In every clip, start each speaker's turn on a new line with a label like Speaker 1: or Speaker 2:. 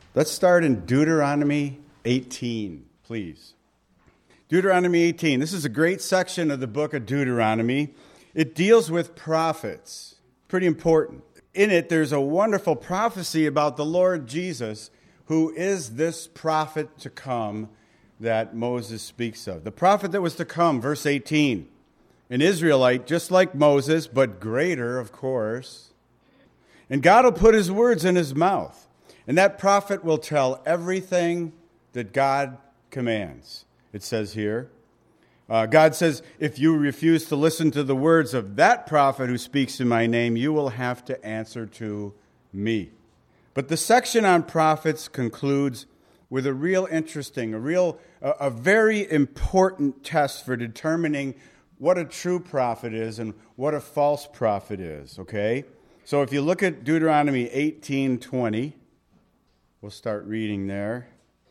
Speaker 1: Let's start in Deuteronomy 18, please. Deuteronomy 18. This is a great section of the book of Deuteronomy. It deals with prophets. Pretty important. In it, there's a wonderful prophecy about the Lord Jesus, who is this prophet to come that Moses speaks of. The prophet that was to come, verse 18. An Israelite, just like Moses, but greater, of course. And God will put his words in his mouth. And that prophet will tell everything that God commands. It says here, God says, if you refuse to listen to the words of that prophet who speaks in my name, you will have to answer to me. But the section on prophets concludes with a real interesting, a very important test for determining what a true prophet is and what a false prophet is, okay? So if you look at Deuteronomy 18:20, we'll start reading there.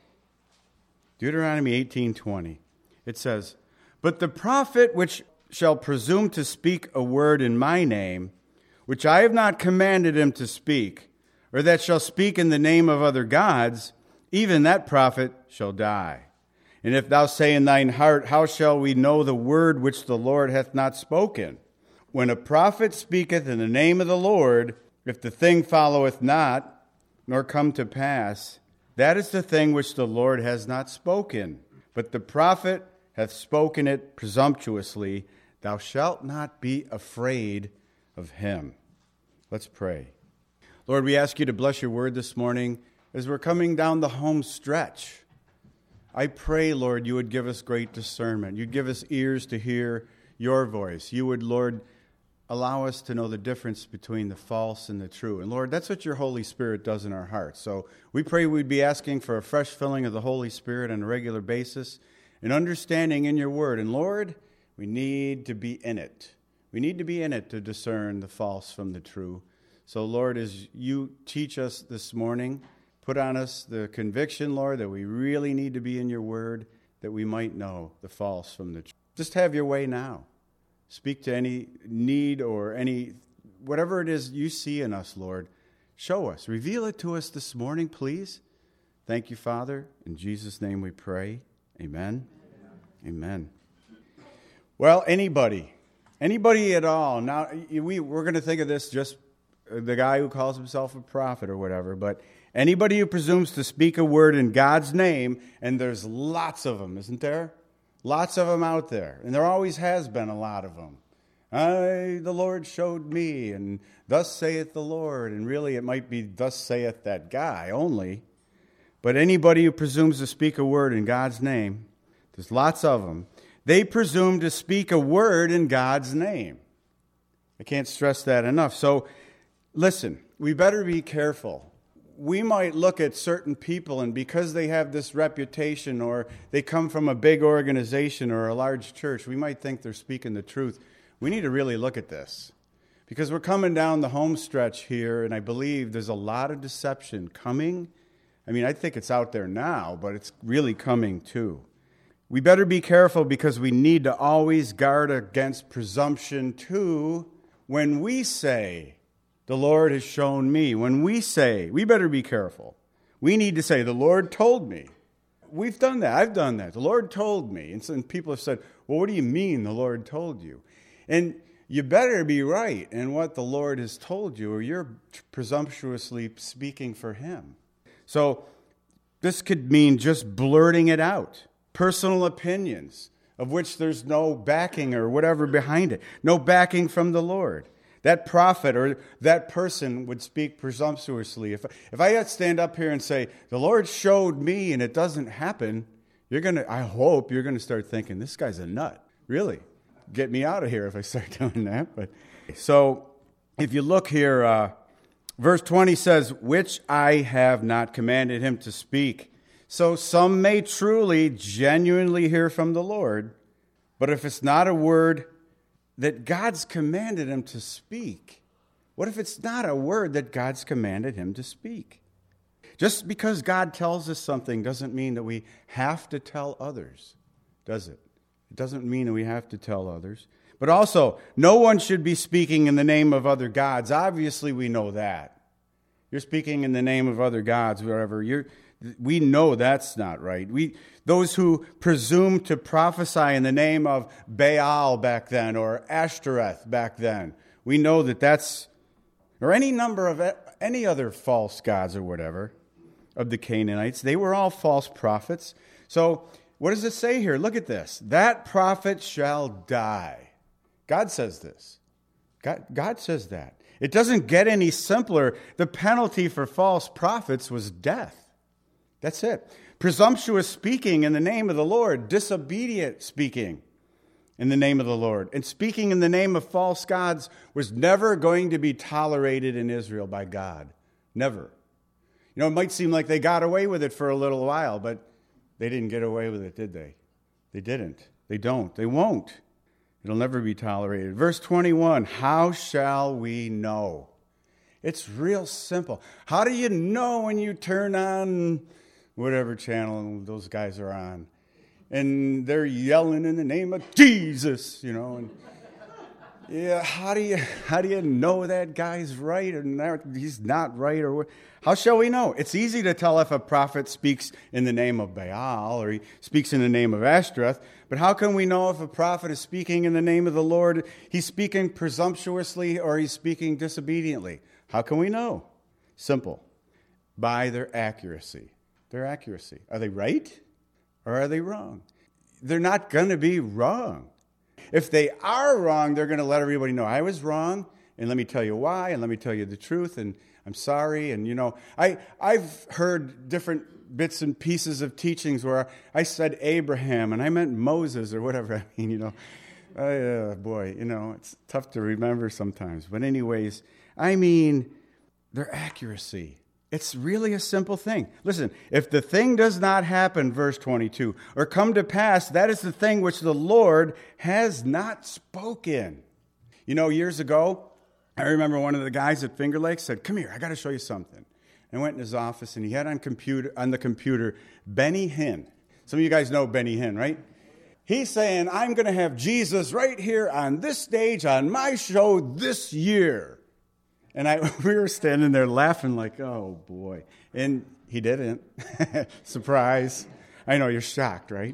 Speaker 1: Deuteronomy 18:20. It says, "But the prophet which shall presume to speak a word in my name, which I have not commanded him to speak, or that shall speak in the name of other gods, even that prophet shall die. And if thou say in thine heart, how shall we know the word which the Lord hath not spoken? When a prophet speaketh in the name of the Lord, if the thing followeth not, nor come to pass, that is the thing which the Lord has not spoken. But the prophet hath spoken it presumptuously. Thou shalt not be afraid of him." Let's pray. Lord, we ask you to bless your word this morning as we're coming down the home stretch. I pray, Lord, you would give us great discernment. You'd give us ears to hear your voice. You would, Lord, allow us to know the difference between the false and the true. And Lord, that's what your Holy Spirit does in our hearts. So we pray we'd be asking for a fresh filling of the Holy Spirit on a regular basis and understanding in your word. And Lord, we need to be in it. We need to be in it to discern the false from the true. So Lord, as you teach us this morning, put on us the conviction, Lord, that we really need to be in your word, that we might know the false from the true. Just have your way now. Speak to any need or whatever it is you see in us, Lord. Show us. Reveal it to us this morning, please. Thank you, Father. In Jesus' name we pray. Amen. Amen. Well, anybody at all. Now, we're going to think of this just the guy who calls himself a prophet or whatever, but anybody who presumes to speak a word in God's name, and there's lots of them, isn't there? Lots of them out there, and there always has been a lot of them. The Lord showed me, and thus saith the Lord, and really it might be thus saith that guy only. But anybody who presumes to speak a word in God's name, there's lots of them, they presume to speak a word in God's name. I can't stress that enough. So listen, we better be careful. We might look at certain people, and because they have this reputation or they come from a big organization or a large church, we might think they're speaking the truth. We need to really look at this because we're coming down the home stretch here, and I believe there's a lot of deception coming. I mean, I think it's out there now, but it's really coming too. We better be careful because we need to always guard against presumption too when we say, the Lord has shown me. When we say, we better be careful. We need to say, the Lord told me. We've done that. I've done that. The Lord told me. And some people have said, well, what do you mean the Lord told you? And you better be right in what the Lord has told you, or you're presumptuously speaking for him. So this could mean just blurting it out. Personal opinions of which there's no backing or whatever behind it. No backing from the Lord. That prophet or that person would speak presumptuously. If I stand up here and say, the Lord showed me and it doesn't happen, I hope you're going to start thinking, this guy's a nut. Really? Get me out of here if I start doing that. But so if you look here, verse 20 says, which I have not commanded him to speak. So some may truly, genuinely hear from the Lord, but if it's not a word that God's commanded him to speak. What if it's not a word that God's commanded him to speak? Just because God tells us something doesn't mean that we have to tell others, does it? It doesn't mean that we have to tell others. But also, no one should be speaking in the name of other gods. Obviously, we know that. You're speaking in the name of other gods, whatever. We know that's not right. Those who presume to prophesy in the name of Baal back then or Ashtoreth back then, we know that's, or any number of any other false gods or whatever of the Canaanites. They were all false prophets. So what does it say here? Look at this. That prophet shall die. God says this. God says that. It doesn't get any simpler. The penalty for false prophets was death. That's it. Presumptuous speaking in the name of the Lord, disobedient speaking in the name of the Lord, and speaking in the name of false gods was never going to be tolerated in Israel by God. Never. You know, it might seem like they got away with it for a little while, but they didn't get away with it, did they? They didn't. They don't. They won't. It'll never be tolerated. Verse 21, how shall we know? It's real simple. How do you know when you turn on whatever channel those guys are on and they're yelling in the name of Jesus, you know? And yeah, how do you know that guy's right or he's not right, or what? How shall we know? It's easy to tell if a prophet speaks in the name of Baal or he speaks in the name of Ashtoreth, but how can we know if a prophet is speaking in the name of the Lord, he's speaking presumptuously or he's speaking disobediently? How can we know? Simple. By their accuracy. Their accuracy. Are they right or are they wrong? They're not going to be wrong. If they are wrong, they're going to let everybody know, I was wrong, and let me tell you why, and let me tell you the truth, and I'm sorry. And, you know, I've heard different bits and pieces of teachings where I said Abraham, and I meant Moses, or whatever. I mean, you know, boy, you know, it's tough to remember sometimes. But anyways, I mean, their accuracy. It's really a simple thing. Listen, if the thing does not happen, verse 22, or come to pass, that is the thing which the Lord has not spoken. You know, years ago, I remember one of the guys at Finger Lakes said, come here, I got to show you something. And I went in his office, and he had on the computer Benny Hinn. Some of you guys know Benny Hinn, right? He's saying, I'm going to have Jesus right here on this stage on my show this year. And we were standing there laughing like, oh, boy. And he didn't. Surprise. I know, you're shocked, right?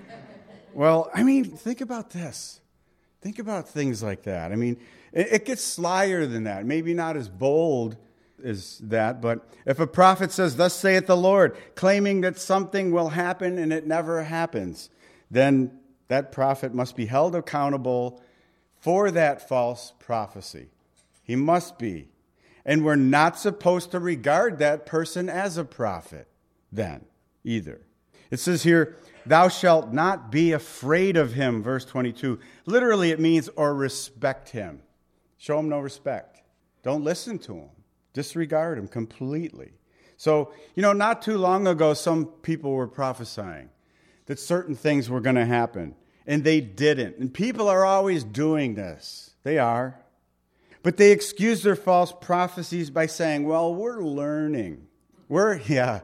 Speaker 1: Well, I mean, think about this. Think about things like that. I mean, it gets slyer than that. Maybe not as bold as that, but if a prophet says, thus saith the Lord, claiming that something will happen and it never happens, then that prophet must be held accountable for that false prophecy. He must be. And we're not supposed to regard that person as a prophet then either. It says here, thou shalt not be afraid of him, verse 22. Literally it means, or respect him. Show him no respect. Don't listen to him. Disregard him completely. So, you know, not too long ago, some people were prophesying that certain things were going to happen, and they didn't. And people are always doing this. They are. But they excuse their false prophecies by saying, well, we're learning. We're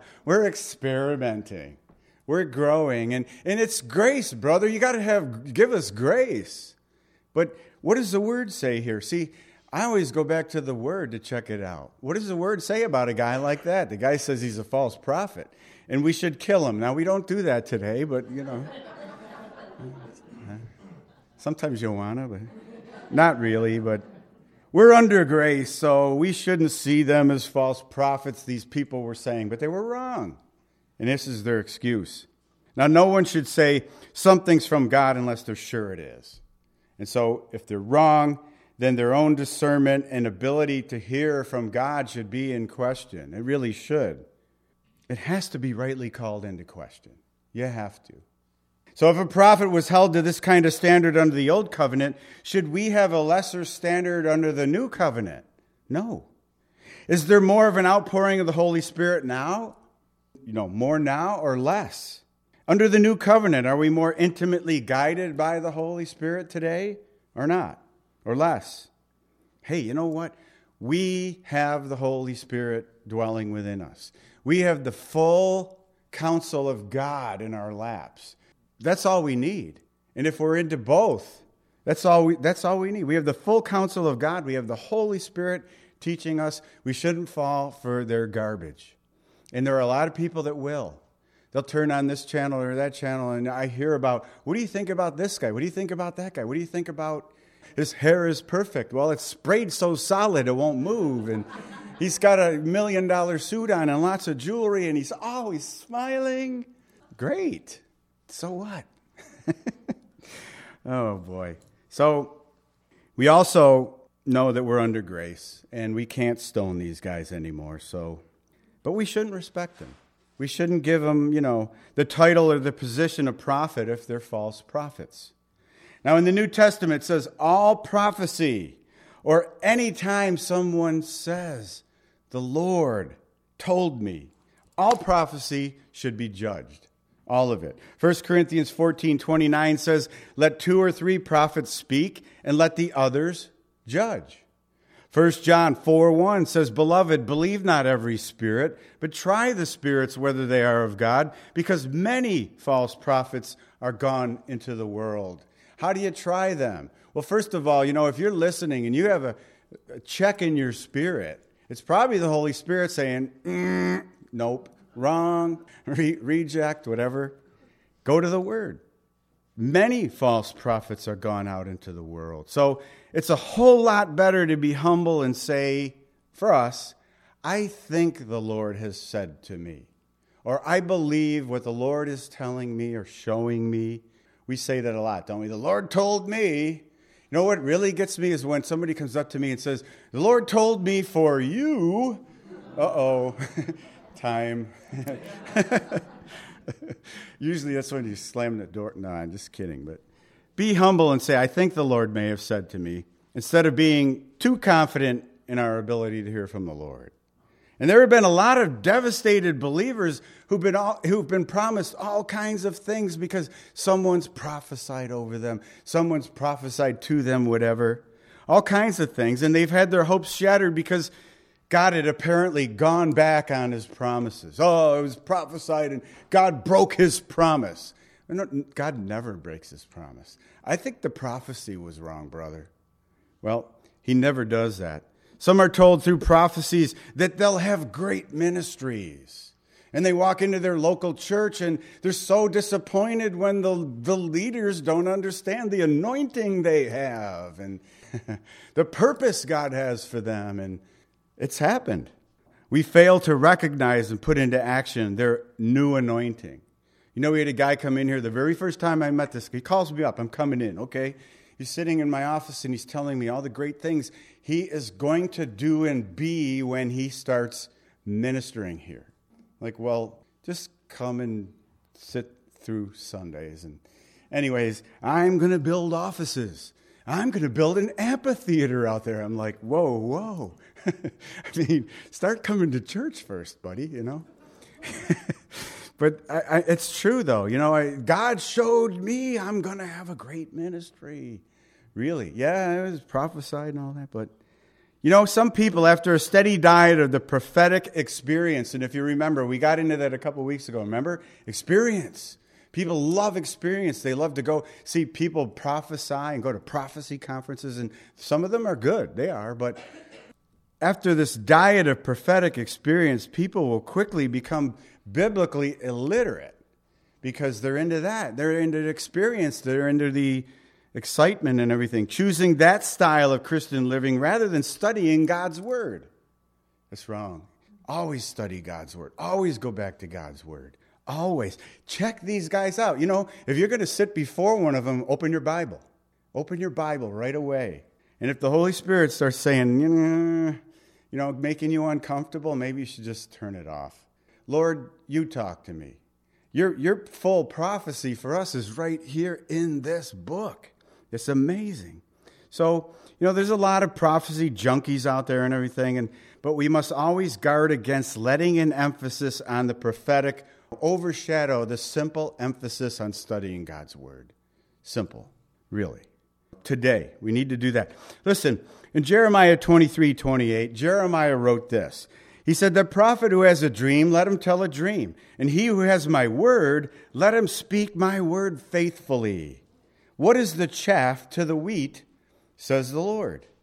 Speaker 1: experimenting. We're growing. And it's grace, brother. You got to give us grace. But what does the word say here? See, I always go back to the word to check it out. What does the word say about a guy like that? The guy says he's a false prophet, and we should kill him. Now, we don't do that today, but, you know. Sometimes you want to, but not really, but we're under grace, so we shouldn't see them as false prophets, these people were saying, but they were wrong. And this is their excuse. Now, no one should say something's from God unless they're sure it is. And so if they're wrong, then their own discernment and ability to hear from God should be in question. It really should. It has to be rightly called into question. You have to. So if a prophet was held to this kind of standard under the old covenant, should we have a lesser standard under the new covenant? No. Is there more of an outpouring of the Holy Spirit now? You know, more now or less? Under the new covenant, are we more intimately guided by the Holy Spirit today or not? Or less? Hey, you know what? We have the Holy Spirit dwelling within us. We have the full counsel of God in our laps. That's all we need. And if we're into both, that's all we need. We have the full counsel of God. We have the Holy Spirit teaching us, we shouldn't fall for their garbage. And there are a lot of people that will. They'll turn on this channel or that channel, and I hear about, what do you think about this guy? What do you think about that guy? What do you think about his hair is perfect? Well, it's sprayed so solid it won't move, and he's got $1 million suit on and lots of jewelry, and he's always smiling. Great. So what? Oh, boy. So we also know that we're under grace, and we can't stone these guys anymore. But we shouldn't respect them. We shouldn't give them, the title or the position of prophet if they're false prophets. Now, in the New Testament, it says all prophecy, or any time someone says, the Lord told me, all prophecy should be judged. All of it. 1 Corinthians 14:29 says, let 2 or 3 prophets speak, and let the others judge. 1 John 4:1 says, beloved, believe not every spirit, but try the spirits whether they are of God, because many false prophets are gone into the world. How do you try them? Well, first of all, if you're listening and you have a check in your spirit, it's probably the Holy Spirit saying, nope, wrong, reject, whatever. Go to the Word. Many false prophets are gone out into the world. So it's a whole lot better to be humble and say, for us, I think the Lord has said to me, or I believe what the Lord is telling me or showing me. We say that a lot, don't we? The Lord told me. You know what really gets me is when somebody comes up to me and says, the Lord told me for you. Uh-oh. Time. Usually that's when you slam the door. No, I'm just kidding. But be humble and say, I think the Lord may have said to me, instead of being too confident in our ability to hear from the Lord. And there have been a lot of devastated believers who've been promised all kinds of things because someone's prophesied over them, someone's prophesied to them, whatever, all kinds of things. And they've had their hopes shattered because God had apparently gone back on his promises. Oh, it was prophesied and God broke his promise. God never breaks his promise. I think the prophecy was wrong, brother. Well, he never does that. Some are told through prophecies that they'll have great ministries. And they walk into their local church and they're so disappointed when the leaders don't understand the anointing they have and the purpose God has for them. And it's happened. We fail to recognize and put into action their new anointing. We had a guy come in here the very first time I met this. He calls me up. I'm coming in, okay? He's sitting in my office and he's telling me all the great things he is going to do and be when he starts ministering here. Like, well, just come and sit through Sundays. And anyways, I'm going to build offices. I'm going to build an amphitheater out there. I'm like, whoa. Start coming to church first, buddy, But it's true, though. God showed me I'm going to have a great ministry. Really? Yeah, it was prophesied and all that. But, some people, after a steady diet of the prophetic experience, and if you remember, we got into that a couple weeks ago, remember? Experience. People love experience. They love to go see people prophesy and go to prophecy conferences, and some of them are good. They are, but after this diet of prophetic experience, people will quickly become biblically illiterate because they're into that. They're into the experience. They're into the excitement and everything, choosing that style of Christian living rather than studying God's Word. That's wrong. Always study God's Word. Always go back to God's Word. Always. Check these guys out. If you're going to sit before one of them, open your Bible. Open your Bible right away. And if the Holy Spirit starts saying, making you uncomfortable, maybe you should just turn it off. Lord, you talk to me. Your full prophecy for us is right here in this book. It's amazing. So, there's a lot of prophecy junkies out there and everything, but we must always guard against letting an emphasis on the prophetic overshadow the simple emphasis on studying God's Word. Simple, really. Today, we need to do that. Listen, in Jeremiah 23:28, Jeremiah wrote this. He said, the prophet who has a dream, let him tell a dream. And he who has my word, let him speak my word faithfully. What is the chaff to the wheat, says the Lord.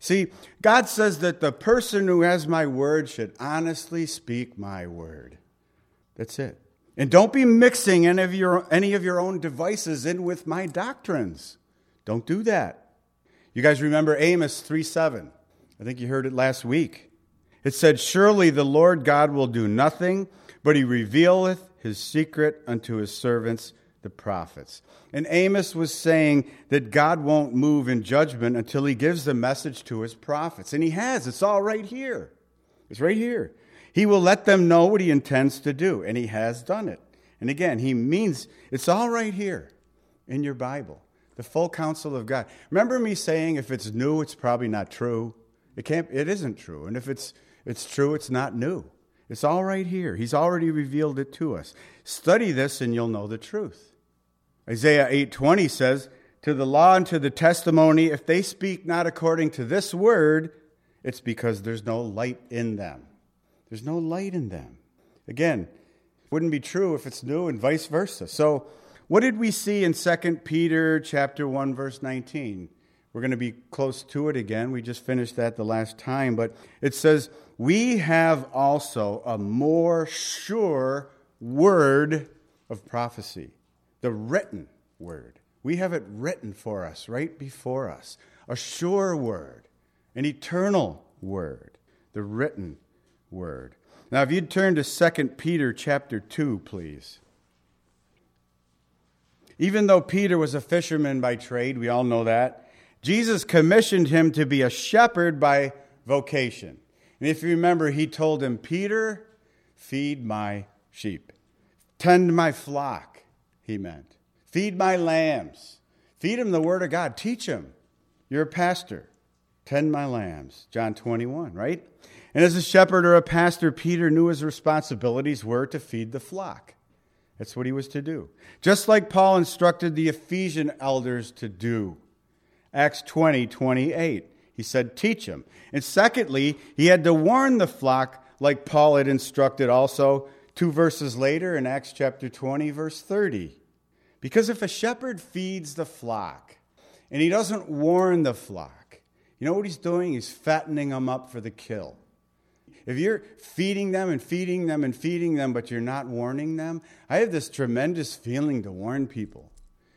Speaker 1: See, God says that the person who has my word should honestly speak my word. That's it. And don't be mixing any of your own devices in with my doctrines. Don't do that. You guys remember Amos 3:7? I think you heard it last week. It said, "Surely the Lord God will do nothing, but he revealeth his secret unto his servants, the prophets." And Amos was saying that God won't move in judgment until he gives the message to his prophets. And he has. It's all right here. It's right here. He will let them know what he intends to do, and he has done it. And again, he means it's all right here in your Bible, the full counsel of God. Remember me saying if it's new, it's probably not true. It isn't true. And if it's true, it's not new. It's all right here. He's already revealed it to us. Study this and you'll know the truth. Isaiah 8:20 says, "To the law and to the testimony, if they speak not according to this word, it's because there's no light in them." There's no light in them. Again, it wouldn't be true if it's new and vice versa. So what did we see in 2 Peter chapter 1, verse 19? We're going to be close to it again. We just finished that the last time. But it says, "We have also a more sure word of prophecy." The written word. We have it written for us, right before us. A sure word. An eternal word. The written word. Now, if you'd turn to 2 Peter chapter 2, please. Even though Peter was a fisherman by trade, we all know that, Jesus commissioned him to be a shepherd by vocation. And if you remember, he told him, "Peter, feed my sheep. Tend my flock," he meant. "Feed my lambs." Feed them the word of God. Teach them. You're a pastor. Tend my lambs. John 21, right? And as a shepherd or a pastor, Peter knew his responsibilities were to feed the flock. That's what he was to do. Just like Paul instructed the Ephesian elders to do. Acts 20:28. He said, teach them. And secondly, he had to warn the flock like Paul had instructed also 2 verses later in Acts chapter 20, verse 30. Because if a shepherd feeds the flock and he doesn't warn the flock, you know what he's doing? He's fattening them up for the kill. If you're feeding them and feeding them and feeding them, but you're not warning them, I have this tremendous feeling to warn people.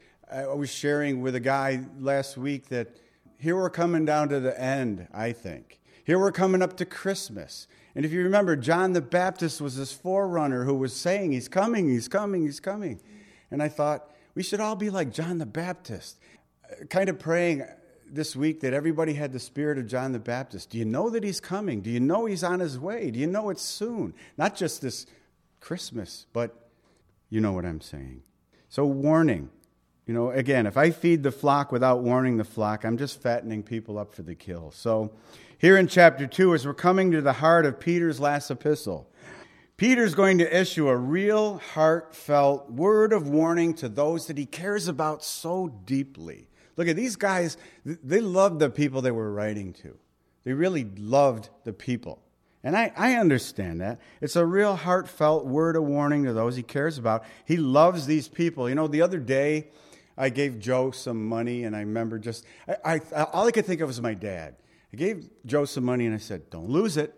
Speaker 1: I was sharing with a guy last week that here we're coming down to the end, I think. Here we're coming up to Christmas. And if you remember, John the Baptist was this forerunner who was saying, he's coming, he's coming, he's coming. And I thought, we should all be like John the Baptist. Kind of praying this week that everybody had the spirit of John the Baptist. Do you know that he's coming? Do you know he's on his way? Do you know it's soon? Not just this Christmas, but you know what I'm saying. So warning. You know, again, if I feed the flock without warning the flock, I'm just fattening people up for the kill. So here in chapter 2, as we're coming to the heart of Peter's last epistle, Peter's going to issue a real heartfelt word of warning to those that he cares about so deeply. Look at these guys, they loved the people they were writing to. They really loved the people. And I understand that. It's a real heartfelt word of warning to those he cares about. He loves these people. You know, the other day, I gave Joe some money, and I remember just, all I could think of was my dad. I gave Joe some money, and I said, don't lose it.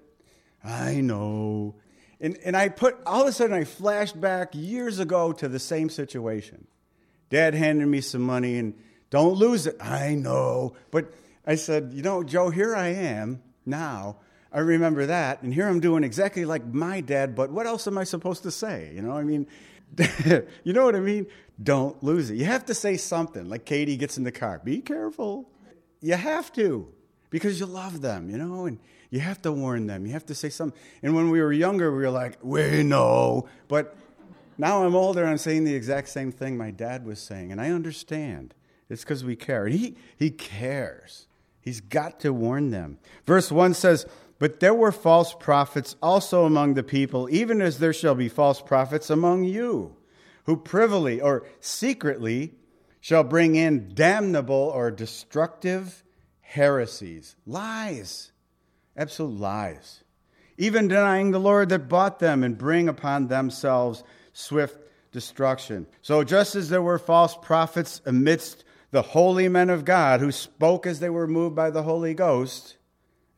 Speaker 1: I know. And I all of a sudden, I flashed back years ago to the same situation. Dad handed me some money, and don't lose it. I know. But I said, you know, Joe, here I am now. I remember that, and here I'm doing exactly like my dad, but what else am I supposed to say? You know, I mean, you know what I mean? Don't lose it. You have to say something, like Katie gets in the car. Be careful. You have to, because you love them, you know, and you have to warn them. You have to say something. And when we were younger, we were like, we know. But now I'm older, and I'm saying the exact same thing my dad was saying, and I understand. It's because we care. And he cares. He's got to warn them. Verse 1 says, but there were false prophets also among the people, even as there shall be false prophets among you, who privily or secretly shall bring in damnable or destructive heresies. Lies. Absolute lies. Even denying the Lord that bought them, and bring upon themselves swift destruction. So just as there were false prophets amidst the holy men of God who spoke as they were moved by the Holy Ghost,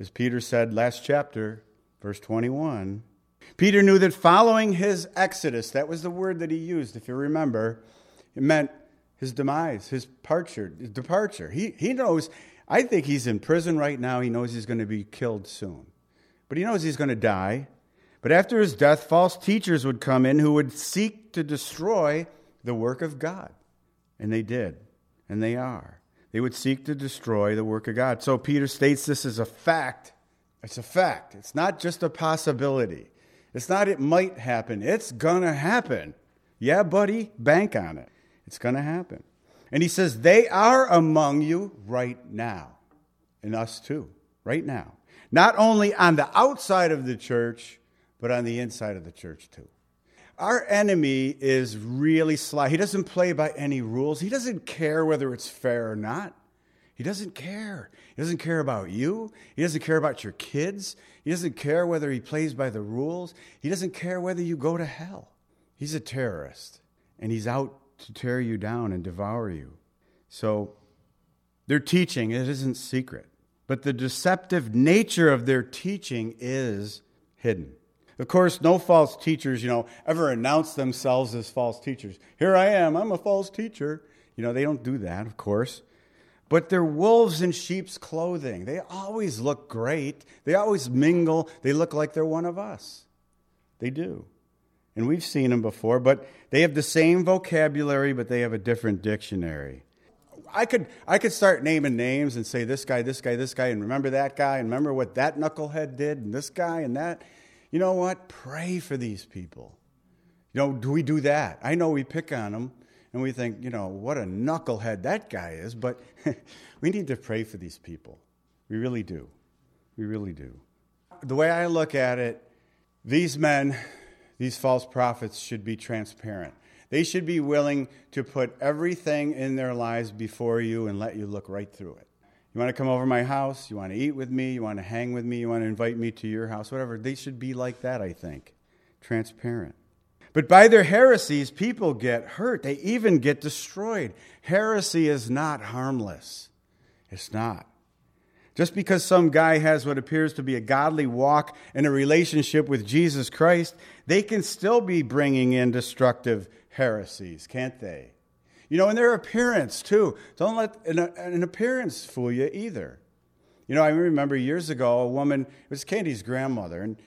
Speaker 1: As Peter said last chapter, verse 21, Peter knew that following his exodus, that was the word that he used, if you remember, it meant his demise, his departure. He knows, I think he's in prison right now. He knows he's going to be killed soon. But he knows he's going to die. But after his death, false teachers would come in who would seek to destroy the work of God. And they did. And they are. They would seek to destroy the work of God. So Peter states this as a fact. It's a fact. It's not just a possibility. It's not it might happen. It's going to happen. Yeah, buddy, bank on it. It's going to happen. And he says, they are among you right now. And us too, right now. Not only on the outside of the church, but on the inside of the church too. Our enemy is really sly. He doesn't play by any rules. He doesn't care whether it's fair or not. He doesn't care. He doesn't care about you. He doesn't care about your kids. He doesn't care whether he plays by the rules. He doesn't care whether you go to hell. He's a terrorist, and he's out to tear you down and devour you. So their teaching, it isn't secret. But the deceptive nature of their teaching is hidden. Of course, no false teachers, ever announce themselves as false teachers. Here I am, I'm a false teacher. They don't do that, of course. But they're wolves in sheep's clothing. They always look great. They always mingle. They look like they're one of us. They do. And we've seen them before, but they have the same vocabulary, but they have a different dictionary. I could start naming names and say this guy, and remember that guy, and remember what that knucklehead did, and this guy and that. You know what? Pray for these people. Do we do that? I know we pick on them, and we think, what a knucklehead that guy is, but we need to pray for these people. We really do. We really do. The way I look at it, these men, these false prophets should be transparent. They should be willing to put everything in their lives before you and let you look right through it. You want to come over to my house? You want to eat with me? You want to hang with me? You want to invite me to your house? Whatever. They should be like that, I think. Transparent. But by their heresies, people get hurt. They even get destroyed. Heresy is not harmless. It's not. Just because some guy has what appears to be a godly walk and a relationship with Jesus Christ, they can still be bringing in destructive heresies, can't they? And their appearance, too. Don't let an appearance fool you either. I remember years ago, a woman, it was Candy's grandmother, and,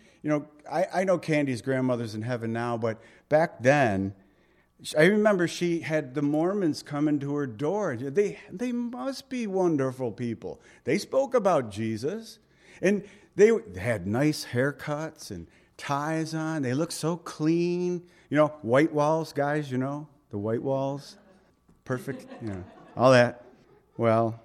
Speaker 1: I know Candy's grandmother's in heaven now, but back then, I remember she had the Mormons come into her door. They must be wonderful people. They spoke about Jesus, and they had nice haircuts and ties on. They looked so clean. White walls, guys, the white walls. Perfect, all that. Well,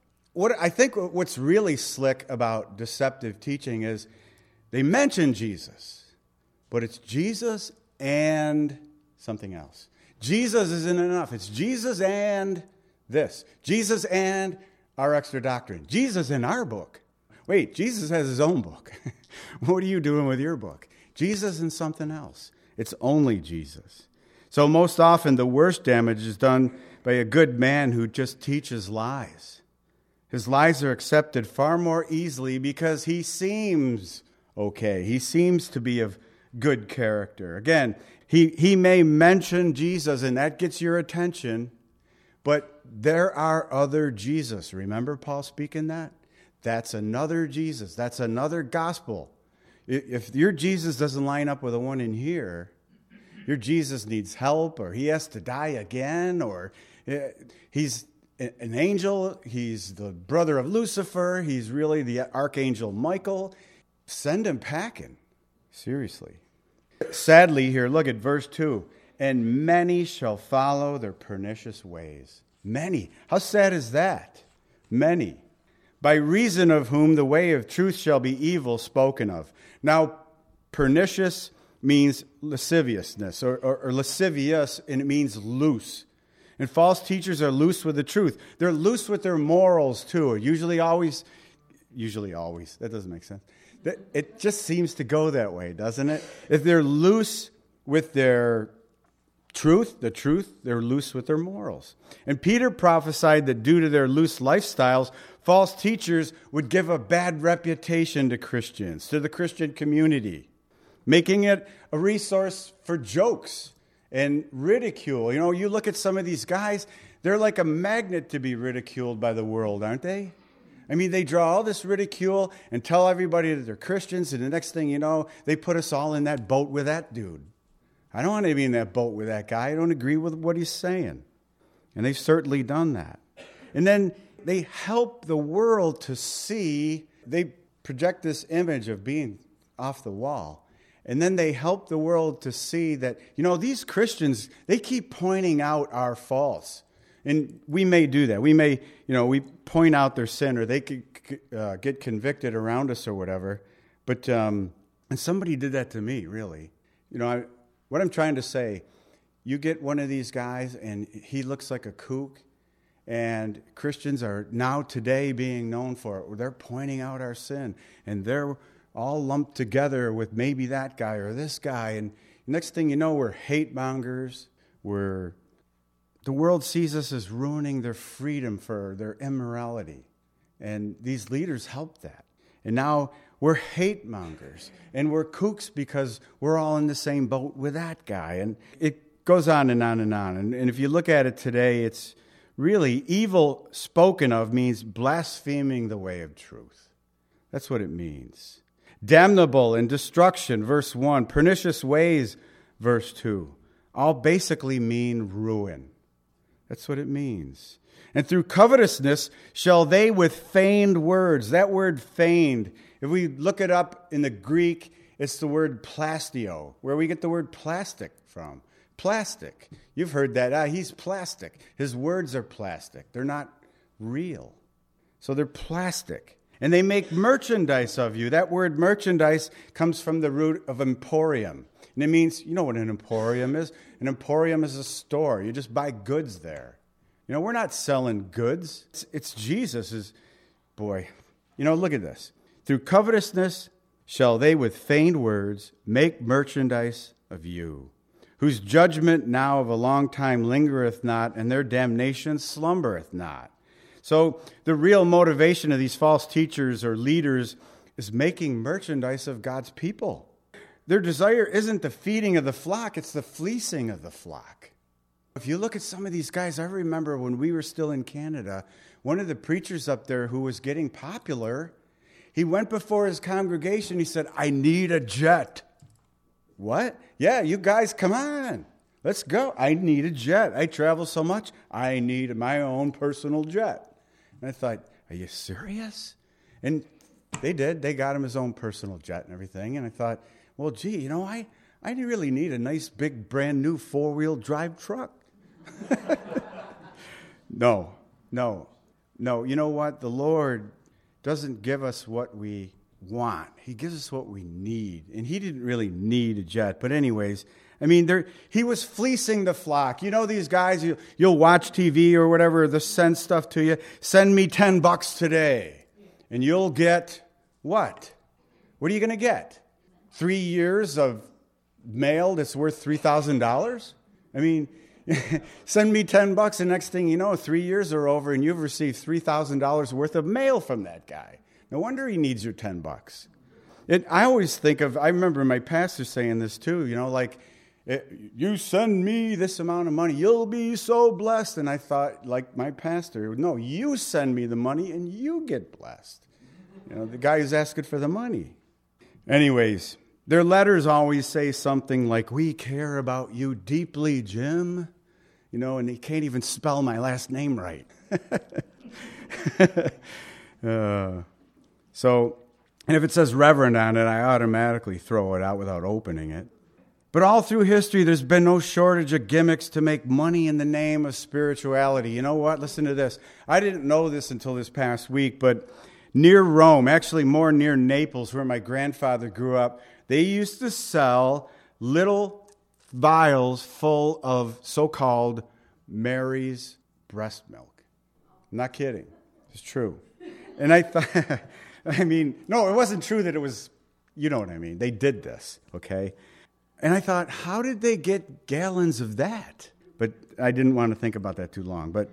Speaker 1: I think what's really slick about deceptive teaching is they mention Jesus, but it's Jesus and something else. Jesus isn't enough. It's Jesus and this. Jesus and our extra doctrine. Jesus in our book. Wait, Jesus has his own book. What are you doing with your book? Jesus and something else. It's only Jesus. So most often the worst damage is done by a good man who just teaches lies. His lies are accepted far more easily because he seems okay. He seems to be of good character. Again, he may mention Jesus and that gets your attention, but there are other Jesus. Remember Paul speaking that? That's another Jesus. That's another gospel. If your Jesus doesn't line up with the one in here, your Jesus needs help, or he has to die again, or he's an angel, he's the brother of Lucifer, he's really the archangel Michael. Send him packing. Seriously. Sadly here, look at verse 2. And many shall follow their pernicious ways. Many. How sad is that? Many. By reason of whom the way of truth shall be evil spoken of. Now, pernicious means lasciviousness or lascivious, and it means loose. And false teachers are loose with the truth. They're loose with their morals, too. Usually always. That doesn't make sense. It just seems to go that way, doesn't it? If they're loose with their the truth, they're loose with their morals. And Peter prophesied that due to their loose lifestyles, false teachers would give a bad reputation to Christians, to the Christian community, making it a resource for jokes and ridicule. You know, you look at some of these guys, they're like a magnet to be ridiculed by the world, aren't they? I mean, they draw all this ridicule and tell everybody that they're Christians, and the next thing you know, they put us all in that boat with that dude. I don't want to be in that boat with that guy. I don't agree with what he's saying. And they've certainly done that. And then they help the world to see, they project this image of being off the wall. And then they help the world to see that, you know, these Christians, they keep pointing out our faults. And we may do that. We may, you know, we point out their sin, or they could get convicted around us or whatever. But, and somebody did that to me, really. You know, what I'm trying to say, you get one of these guys and he looks like a kook, and Christians are now today being known for it. They're pointing out our sin, and they're all lumped together with maybe that guy or this guy. And next thing you know, we're hate mongers. The world sees us as ruining their freedom for their immorality. And these leaders help that. And now we're hate mongers, and we're kooks because we're all in the same boat with that guy. And it goes on and on and on. And if you look at it today, it's really evil spoken of means blaspheming the way of truth. That's what it means. Damnable and destruction, verse 1. Pernicious ways, verse 2. All basically mean ruin. That's what it means. And through covetousness shall they with feigned words. That word feigned, if we look it up in the Greek, it's the word plastio, where we get the word plastic from. Plastic. You've heard that. He's plastic. His words are plastic. They're not real. So they're plastic. And they make merchandise of you. That word merchandise comes from the root of emporium. And it means, you know what an emporium is? An emporium is a store. You just buy goods there. You know, we're not selling goods. It's Jesus' boy. You know, look at this. Through covetousness shall they with feigned words make merchandise of you, whose judgment now of a long time lingereth not, and their damnation slumbereth not. So the real motivation of these false teachers or leaders is making merchandise of God's people. Their desire isn't the feeding of the flock, it's the fleecing of the flock. If you look at some of these guys, I remember when we were still in Canada, one of the preachers up there who was getting popular, he went before his congregation, he said, I need a jet. What? Yeah, you guys, come on. Let's go. I need a jet. I travel so much, I need my own personal jet. And I thought, are you serious? And they did. They got him his own personal jet and everything. And I thought, well, gee, you know, I really need a nice, big, brand new 4-wheel drive truck. No. You know what? The Lord doesn't give us what we want. He gives us what we need. And he didn't really need a jet. But anyways, I mean, he was fleecing the flock. You know these guys, you'll watch TV or whatever, they'll send stuff to you. Send me $10 today. And you'll get what? What are you going to get? 3 years of mail that's worth $3,000? I mean, send me $10, and next thing you know, 3 years are over, and you've received $3,000 worth of mail from that guy. No wonder he needs your $10. I always think of, I remember my pastor saying this too, you know, like, you send me this amount of money, you'll be so blessed. And I thought, like my pastor, no, you send me the money and you get blessed. You know, the guy who's asking for the money. Anyways, their letters always say something like, we care about you deeply, Jim. You know, and he can't even spell my last name right. And if it says Reverend on it, I automatically throw it out without opening it. But all through history, there's been no shortage of gimmicks to make money in the name of spirituality. You know what? Listen to this. I didn't know this until this past week, but near Rome, actually more near Naples, where my grandfather grew up, they used to sell little vials full of so-called Mary's breast milk. I'm not kidding. It's true. And I thought, I mean, no, it wasn't true that it was, you know what I mean. They did this, okay? And I thought, how did they get gallons of that? But I didn't want to think about that too long. But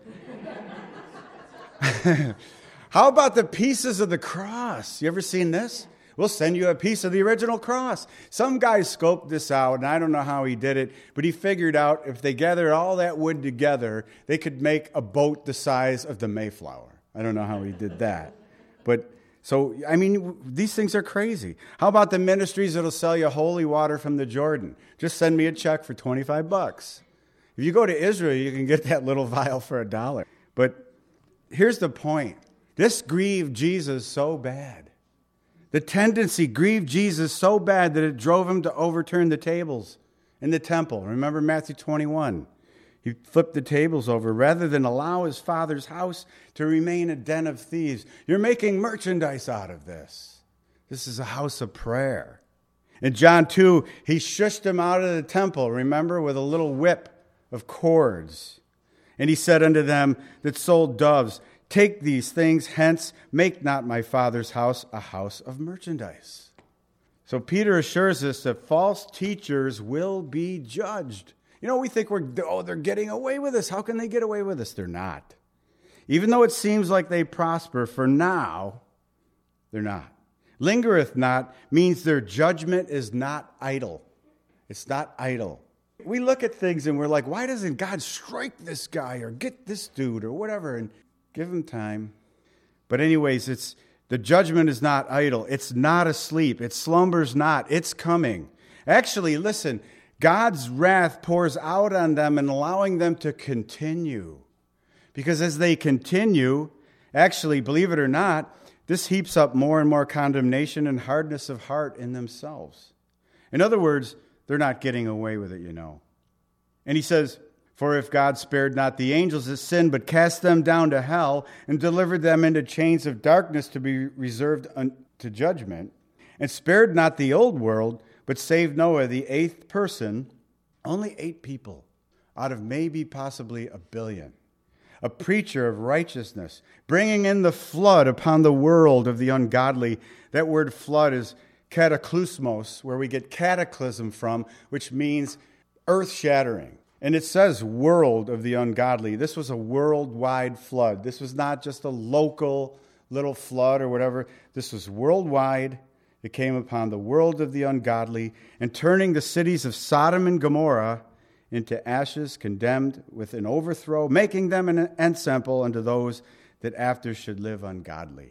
Speaker 1: how about the pieces of the cross? You ever seen this? We'll send you a piece of the original cross. Some guy scoped this out, and I don't know how he did it, but he figured out if they gathered all that wood together, they could make a boat the size of the Mayflower. I don't know how he did that. But so, I mean, these things are crazy. How about the ministries that'll sell you holy water from the Jordan? Just send me a check for $25. If you go to Israel, you can get that little vial for $1. But here's the point. This grieved Jesus so bad. The tendency grieved Jesus so bad that it drove him to overturn the tables in the temple. Remember Matthew 21. He flipped the tables over rather than allow his Father's house to remain a den of thieves. You're making merchandise out of this. This is a house of prayer. In John 2, he shushed him out of the temple, remember, with a little whip of cords. And he said unto them that sold doves, take these things hence, make not my Father's house a house of merchandise. So Peter assures us that false teachers will be judged. You know, we think they're getting away with this. How can they get away with this? They're not. Even though it seems like they prosper for now, they're not. Lingereth not means their judgment is not idle. It's not idle. We look at things and we're like, why doesn't God strike this guy or get this dude or whatever? And give him time. But anyways, the judgment is not idle. It's not asleep. It slumbers not. It's coming. Actually, listen, God's wrath pours out on them and allowing them to continue. Because as they continue, actually, believe it or not, this heaps up more and more condemnation and hardness of heart in themselves. In other words, they're not getting away with it, you know. And he says, for if God spared not the angels that sinned, but cast them down to hell and delivered them into chains of darkness to be reserved unto judgment, and spared not the old world, but saved Noah, the 8th person, only 8 people out of maybe possibly 1 billion. A preacher of righteousness, bringing in the flood upon the world of the ungodly. That word flood is cataclysmos, where we get cataclysm from, which means earth-shattering. And it says world of the ungodly. This was a worldwide flood. This was not just a local little flood or whatever. This was worldwide. It came upon the world of the ungodly, and turning the cities of Sodom and Gomorrah into ashes, condemned with an overthrow, making them an ensample unto those that after should live ungodly.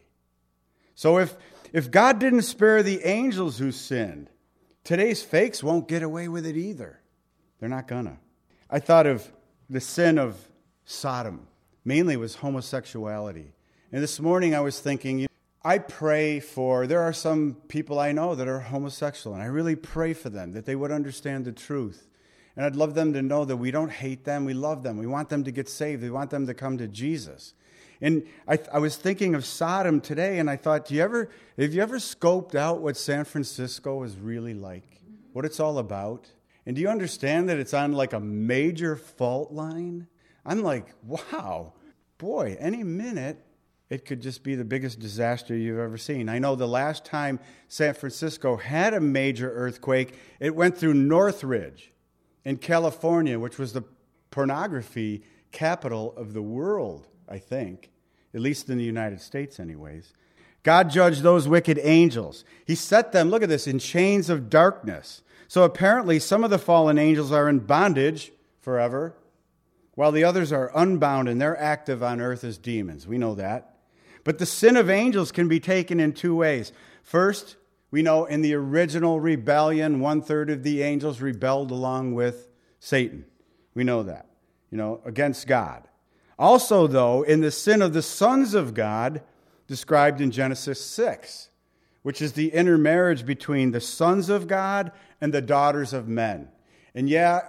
Speaker 1: So if God didn't spare the angels who sinned, today's fakes won't get away with it either. They're not gonna. I thought of the sin of Sodom. Mainly was homosexuality. And this morning I was thinking, I pray there are some people I know that are homosexual, and I really pray for them, that they would understand the truth. And I'd love them to know that we don't hate them, we love them. We want them to get saved. We want them to come to Jesus. And I was thinking of Sodom today, and I thought, have you ever scoped out what San Francisco is really like? What it's all about? And do you understand that it's on like a major fault line? I'm like, wow, boy, any minute it could just be the biggest disaster you've ever seen. I know the last time San Francisco had a major earthquake, it went through Northridge in California, which was the pornography capital of the world, I think, at least in the United States anyways. God judged those wicked angels. He set them, look at this, in chains of darkness. So apparently some of the fallen angels are in bondage forever, while the others are unbound and they're active on earth as demons. We know that. But the sin of angels can be taken in 2 ways. First, we know in the original rebellion, 1/3 of the angels rebelled along with Satan. We know that, against God. Also, though, in the sin of the sons of God, described in Genesis 6, which is the intermarriage between the sons of God and the daughters of men. And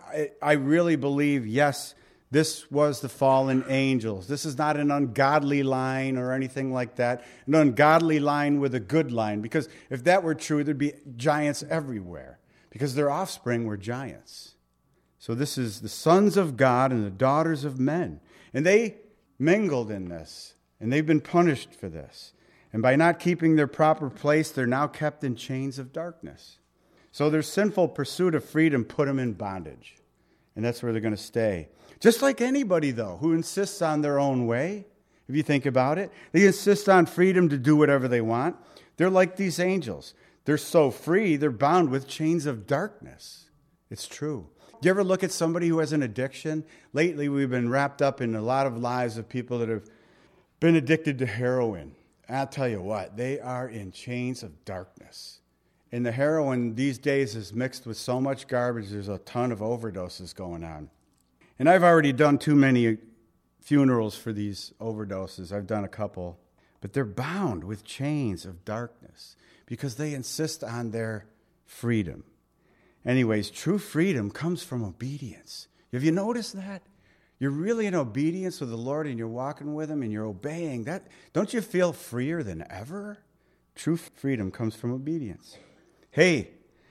Speaker 1: I really believe, yes, this was the fallen angels. This is not an ungodly line or anything like that. An ungodly line with a good line. Because if that were true, there'd be giants everywhere. Because their offspring were giants. So this is the sons of God and the daughters of men. And they mingled in this. And they've been punished for this. And by not keeping their proper place, they're now kept in chains of darkness. So their sinful pursuit of freedom put them in bondage. And that's where they're going to stay. Just like anybody, though, who insists on their own way, if you think about it. They insist on freedom to do whatever they want. They're like these angels. They're so free, they're bound with chains of darkness. It's true. Do you ever look at somebody who has an addiction? Lately, we've been wrapped up in a lot of lives of people that have been addicted to heroin. I'll tell you what, they are in chains of darkness. And the heroin these days is mixed with so much garbage, there's a ton of overdoses going on. And I've already done too many funerals for these overdoses. I've done a couple. But they're bound with chains of darkness because they insist on their freedom. Anyways, true freedom comes from obedience. Have you noticed that? You're really in obedience with the Lord and you're walking with Him and you're obeying. That, don't you feel freer than ever? True freedom comes from obedience. Hey,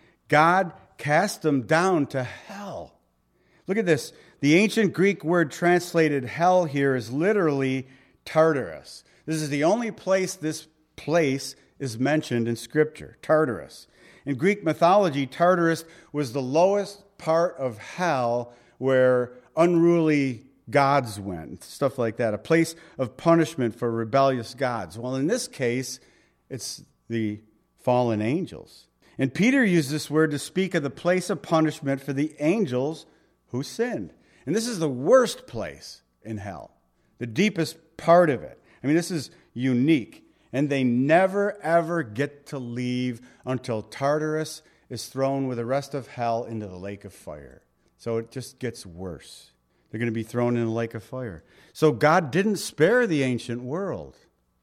Speaker 1: God cast them down to hell. Look at this. The ancient Greek word translated hell here is literally Tartarus. This is the only place this place is mentioned in Scripture, Tartarus. In Greek mythology, Tartarus was the lowest part of hell where unruly gods went, stuff like that, a place of punishment for rebellious gods. Well, in this case, it's the fallen angels. And Peter used this word to speak of the place of punishment for the angels who sinned. And this is the worst place in hell, the deepest part of it. I mean, this is unique. And they never, ever get to leave until Tartarus is thrown with the rest of hell into the lake of fire. So it just gets worse. They're going to be thrown in the lake of fire. So God didn't spare the ancient world.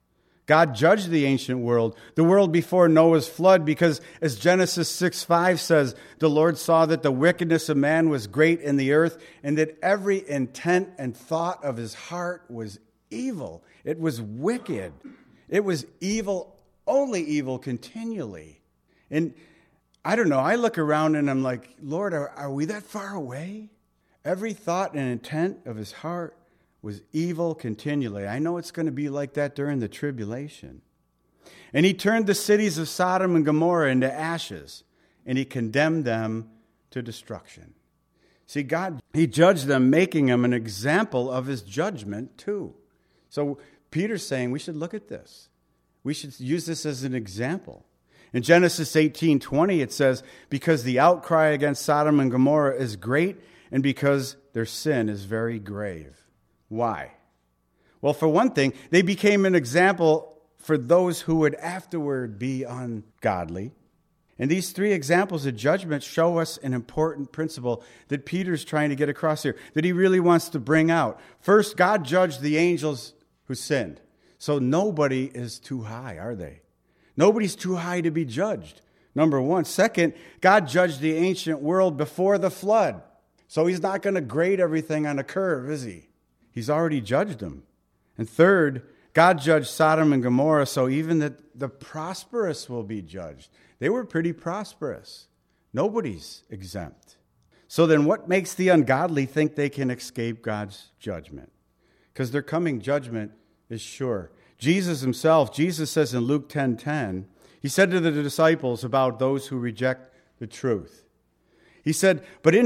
Speaker 1: God judged the ancient world, the world before Noah's flood, because as Genesis 6:5 says, the Lord saw that the wickedness of man was great in the earth, and that every intent and thought of his heart was evil. It was wicked. It was evil, only evil continually. And I don't know, I look around and I'm like, Lord, are we that far away? Every thought and intent of his heart was evil continually. I know it's going to be like that during the tribulation. And he turned the cities of Sodom and Gomorrah into ashes, and he condemned them to destruction. See, God, he judged them, making them an example of his judgment too. So Peter's saying we should look at this. We should use this as an example. In Genesis 18:20, it says, because the outcry against Sodom and Gomorrah is great, and because their sin is very grave. Why? Well, for one thing, they became an example for those who would afterward be ungodly. And these three examples of judgment show us an important principle that Peter's trying to get across here, that he really wants to bring out. First, God judged the angels who sinned. So nobody is too high, are they? Nobody's too high to be judged, number one. Second, God judged the ancient world before the flood. So he's not going to grade everything on a curve, is he? He's already judged them. And third, God judged Sodom and Gomorrah, so even the prosperous will be judged. They were pretty prosperous. Nobody's exempt. So then what makes the ungodly think they can escape God's judgment? Because their coming judgment is sure. Jesus himself, Jesus says in Luke 10:10, he said to the disciples about those who reject the truth. He said,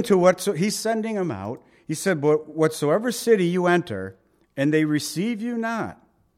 Speaker 1: he's sending them out. He said, but whatsoever city you enter, and they receive you not,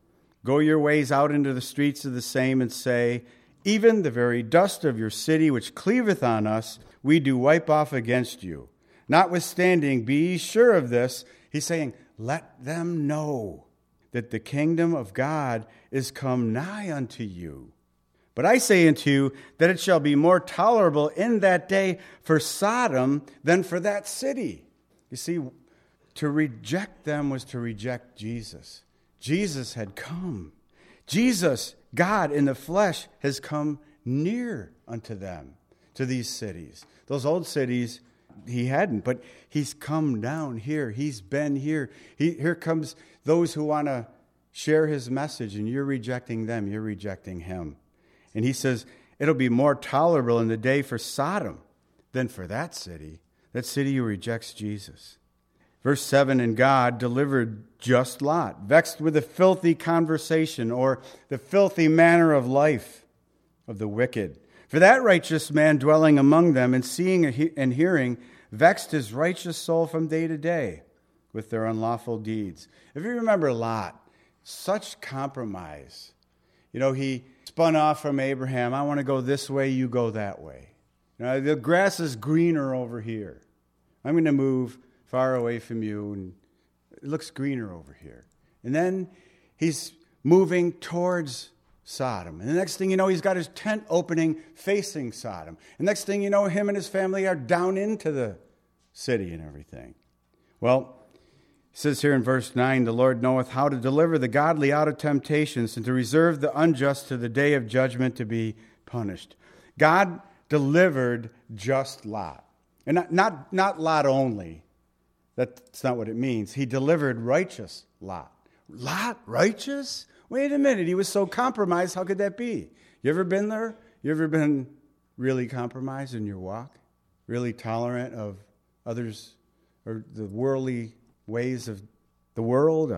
Speaker 1: go your ways out into the streets of the same and say, even the very dust of your city which cleaveth on us, we do wipe off against you. Notwithstanding, be ye sure of this. He's saying, let them know that the kingdom of God is come nigh unto you. But I say unto you that it shall be more tolerable in that day for Sodom than for that city. You see, to reject them was to reject Jesus. Jesus had come. Jesus, God in the flesh, has come near unto them, to these cities. Those old cities, he hadn't, but he's come down here. He's been here. Here comes those who want to share his message, and you're rejecting them. You're rejecting him. And he says, it'll be more tolerable in the day for Sodom than for that city who rejects Jesus. Verse 7, and God delivered just Lot, vexed with the filthy conversation or the filthy manner of life of the wicked. For that righteous man dwelling among them and seeing and hearing vexed his righteous soul from day to day with their unlawful deeds. If you remember Lot, such compromise. He spun off from Abraham. I want to go this way, you go that way. The grass is greener over here. I'm going to move far away from you, and it looks greener over here. And then he's moving towards Sodom. And the next thing you know, he's got his tent opening facing Sodom. And next thing you know, him and his family are down into the city and everything. Well, it says here in verse 9, the Lord knoweth how to deliver the godly out of temptations and to reserve the unjust to the day of judgment to be punished. God delivered just Lot. And not Lot only. That's not what it means. He delivered righteous Lot. Lot righteous? Wait a minute. He was so compromised. How could that be? You ever been there? You ever been really compromised in your walk? Really tolerant of others or the worldly ways of the world?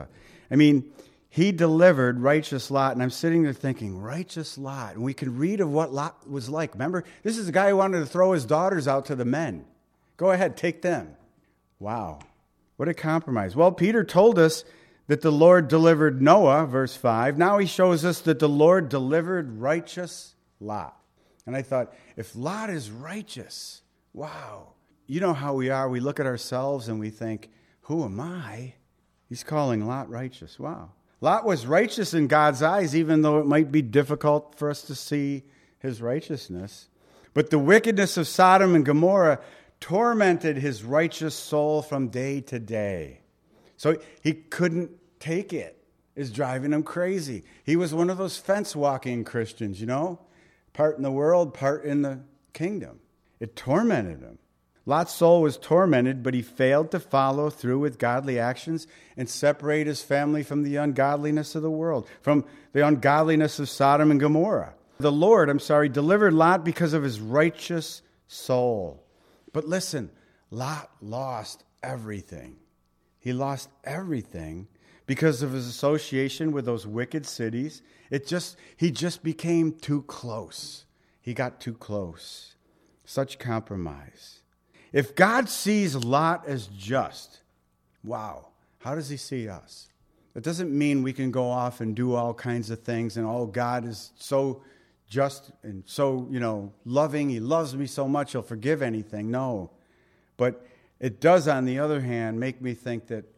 Speaker 1: He delivered righteous Lot. And I'm sitting there thinking, righteous Lot. And we can read of what Lot was like. Remember, this is a guy who wanted to throw his daughters out to the men. Go ahead, take them. Wow. What a compromise. Well, Peter told us that the Lord delivered Noah, verse 5. Now he shows us that the Lord delivered righteous Lot. And I thought, if Lot is righteous, wow. You know how we are. We look at ourselves and we think, who am I? He's calling Lot righteous. Wow. Lot was righteous in God's eyes, even though it might be difficult for us to see his righteousness. But the wickedness of Sodom and Gomorrah tormented his righteous soul from day to day. So he couldn't take it. It's driving him crazy. He was one of those fence-walking Christians, part in the world, part in the kingdom. It tormented him. Lot's soul was tormented, but he failed to follow through with godly actions and separate his family from the ungodliness of the world, from the ungodliness of Sodom and Gomorrah. The Lord, delivered Lot because of his righteous soul. But listen, Lot lost everything. He lost everything because of his association with those wicked cities. He just became too close. He got too close. Such compromise. If God sees Lot as just, wow, how does he see us? It doesn't mean we can go off and do all kinds of things and, God is so just and so, loving. He loves me so much, he'll forgive anything. No. But it does, on the other hand, make me think that,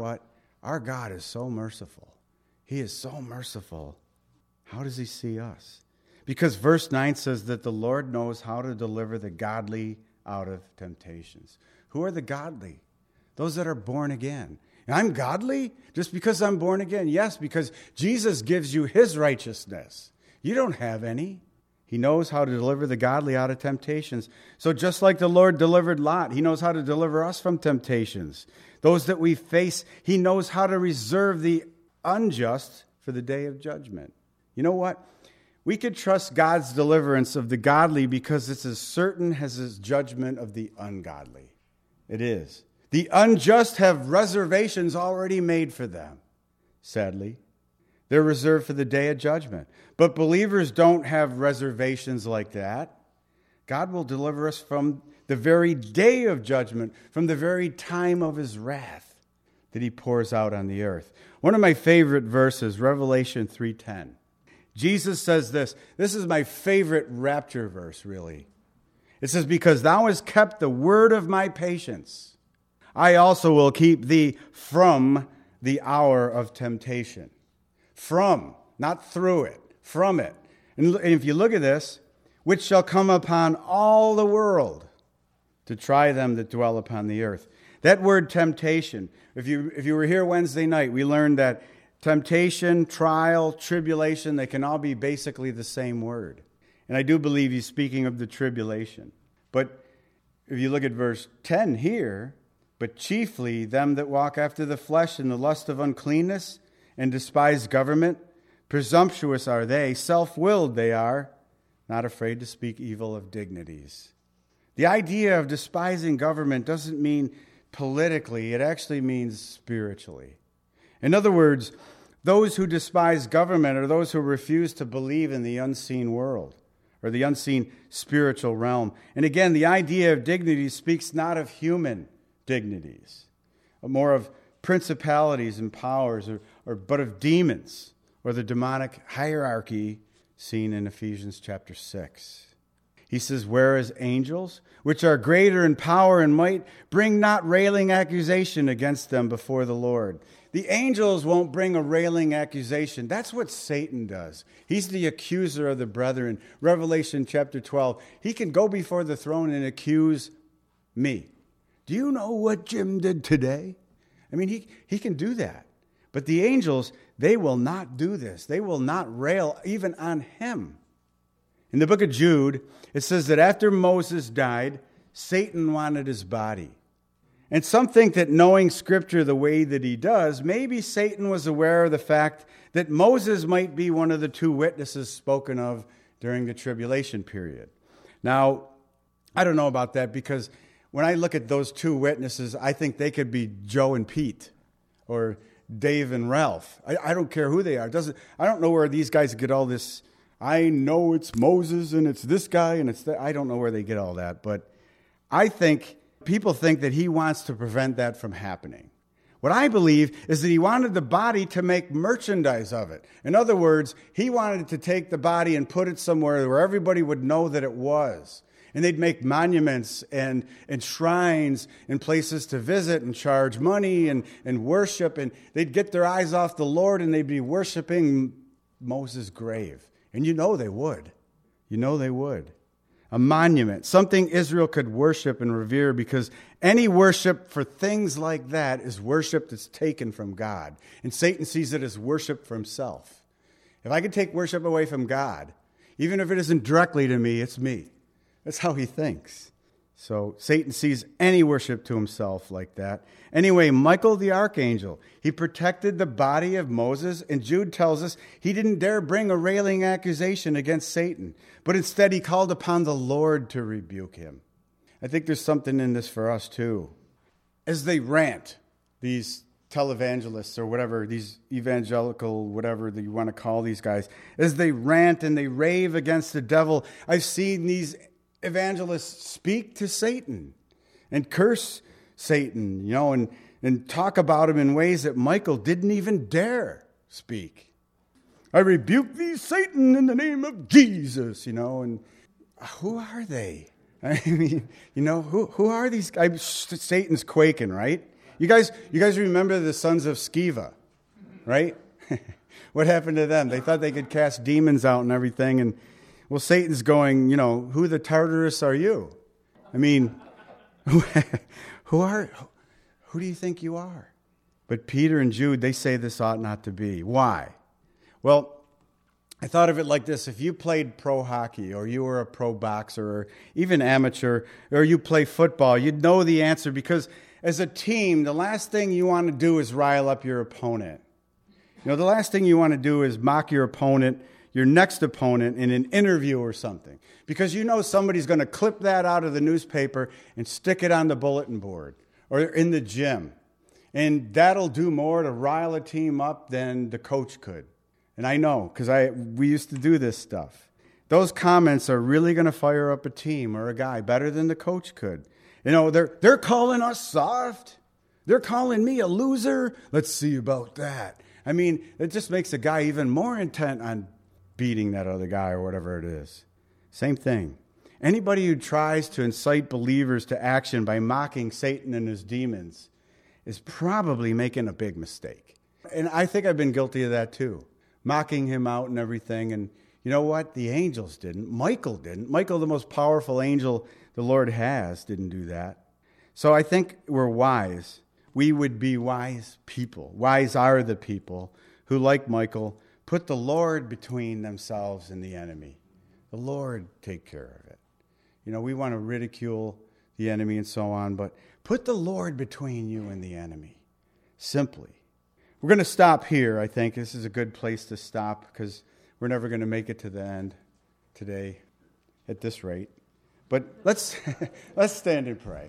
Speaker 1: our God is so merciful. He is so merciful. How does he see us? Because verse 9 says that the Lord knows how to deliver the godly out of temptations. Who are the godly? Those that are born again. And I'm godly just because I'm born again. Yes, because Jesus gives you his righteousness. You don't have any. He knows how to deliver the godly out of temptations. So just like the Lord delivered Lot, he knows how to deliver us from temptations. Those that we face, he knows how to reserve the unjust for the day of judgment. You know what? We could trust God's deliverance of the godly because it's as certain as his judgment of the ungodly. It is. The unjust have reservations already made for them, sadly. They're reserved for the day of judgment. But believers don't have reservations like that. God will deliver us from the very day of judgment, from the very time of his wrath that he pours out on the earth. One of my favorite verses, Revelation 3:10. Jesus says this. This is my favorite rapture verse, really. It says, because thou hast kept the word of my patience, I also will keep thee from the hour of temptation. From, not through it, from it. And if you look at this, which shall come upon all the world to try them that dwell upon the earth. That word temptation, if you were here Wednesday night, we learned that temptation, trial, tribulation, they can all be basically the same word. And I do believe he's speaking of the tribulation. But if you look at verse 10 here, but chiefly them that walk after the flesh in the lust of uncleanness and despise government, presumptuous are they, self-willed they are, not afraid to speak evil of dignities. The idea of despising government doesn't mean politically, it actually means spiritually. In other words, those who despise government are those who refuse to believe in the unseen world, or the unseen spiritual realm. And again, the idea of dignity speaks not of human dignities, but more of principalities and powers, but of demons, or the demonic hierarchy seen in Ephesians chapter 6. He says, whereas angels, which are greater in power and might, bring not railing accusation against them before the Lord. The angels won't bring a railing accusation. That's what Satan does. He's the accuser of the brethren. Revelation chapter 12. He can go before the throne and accuse me. Do you know what Jim did today? I mean, he can do that. But the angels, they will not do this. They will not rail even on him. In the book of Jude, it says that after Moses died, Satan wanted his body. And some think that knowing Scripture the way that he does, maybe Satan was aware of the fact that Moses might be one of the two witnesses spoken of during the tribulation period. Now, I don't know about that, because when I look at those two witnesses, I think they could be Joe and Pete or Dave and Ralph. I don't care who they are. I don't know where these guys get all this. I know it's Moses and it's this guy and it's that. I don't know where they get all that. But I think people think that he wants to prevent that from happening. What I believe is that he wanted the body to make merchandise of it. In other words, he wanted to take the body and put it somewhere where everybody would know that it was. And they'd make monuments and shrines and places to visit and charge money and worship. And they'd get their eyes off the Lord and they'd be worshiping Moses' grave. And you know they would. You know they would. A monument, something Israel could worship and revere, because any worship for things like that is worship that's taken from God. And Satan sees it as worship for himself. If I could take worship away from God, even if it isn't directly to me, it's me. That's how he thinks. So Satan sees any worship to himself like that. Anyway, Michael the archangel, he protected the body of Moses, and Jude tells us he didn't dare bring a railing accusation against Satan, but instead he called upon the Lord to rebuke him. I think there's something in this for us too. As they rant, these televangelists or whatever, these evangelical, whatever that you want to call these guys, as they rant and they rave against the devil, I've seen these evangelists speak to Satan and curse Satan, and talk about him in ways that Michael didn't even dare speak. I rebuke thee, Satan, in the name of Jesus, and who are they? I mean, who are these guys? Satan's quaking, right? You guys remember the sons of Sceva, right? What happened to them? They thought they could cast demons out and everything, and well, Satan's going, who the Tartarus are you? I mean, who do you think you are? But Peter and Jude, they say this ought not to be. Why? Well, I thought of it like this. If you played pro hockey, or you were a pro boxer, or even amateur, or you play football, you'd know the answer, because as a team, the last thing you want to do is rile up your opponent. The last thing you want to do is mock your opponent, your next opponent, in an interview or something, because somebody's going to clip that out of the newspaper and stick it on the bulletin board or in the gym. And that'll do more to rile a team up than the coach could. And I know, because we used to do this stuff. Those comments are really going to fire up a team or a guy better than the coach could. They're calling us soft. They're calling me a loser. Let's see about that. I mean, it just makes a guy even more intent on beating that other guy or whatever it is. Same thing. Anybody who tries to incite believers to action by mocking Satan and his demons is probably making a big mistake. And I think I've been guilty of that too. Mocking him out and everything. And you know what? The angels didn't. Michael didn't. Michael, the most powerful angel the Lord has, didn't do that. So I think we're wise. We would be wise people. Wise are the people who, like Michael, put the Lord between themselves and the enemy. The Lord take care of it. We want to ridicule the enemy and so on, but put the Lord between you and the enemy. Simply. We're going to stop here, I think. This is a good place to stop, because we're never going to make it to the end today at this rate. But let's stand and pray.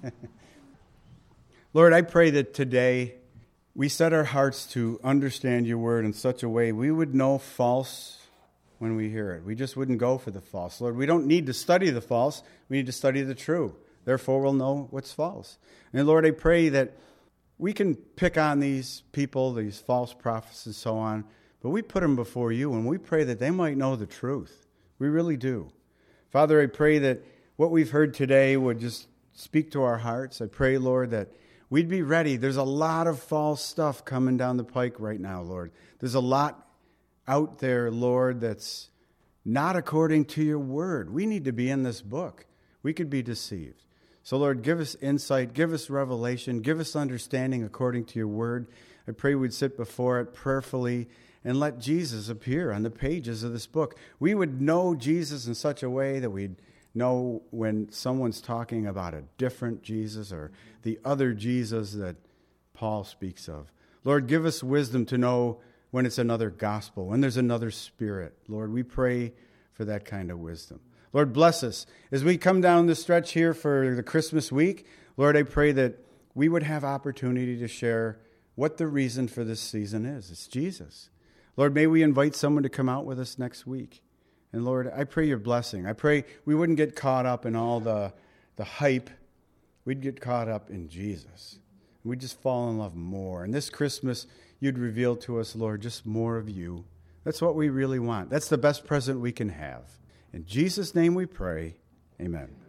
Speaker 1: Lord, I pray that today we set our hearts to understand your word in such a way we would know false when we hear it. We just wouldn't go for the false. Lord, we don't need to study the false. We need to study the true. Therefore, we'll know what's false. And Lord, I pray that we can pick on these people, these false prophets and so on, but we put them before you, and we pray that they might know the truth. We really do. Father, I pray that what we've heard today would just speak to our hearts. I pray, Lord, that we'd be ready. There's a lot of false stuff coming down the pike right now, Lord. There's a lot out there, Lord, that's not according to your word. We need to be in this book. We could be deceived. So, Lord, give us insight, give us revelation, give us understanding according to your word. I pray we'd sit before it prayerfully and let Jesus appear on the pages of this book. We would know Jesus in such a way that we'd know when someone's talking about a different Jesus or the other Jesus that Paul speaks of. Lord, give us wisdom to know when it's another gospel, when there's another spirit. Lord, we pray for that kind of wisdom. Lord, bless us. As we come down the stretch here for the Christmas week, Lord, I pray that we would have opportunity to share what the reason for this season is. It's Jesus. Lord, may we invite someone to come out with us next week. And Lord, I pray your blessing. I pray we wouldn't get caught up in all the hype. We'd get caught up in Jesus. And we'd just fall in love more. And this Christmas, you'd reveal to us, Lord, just more of you. That's what we really want. That's the best present we can have. In Jesus' name we pray. Amen.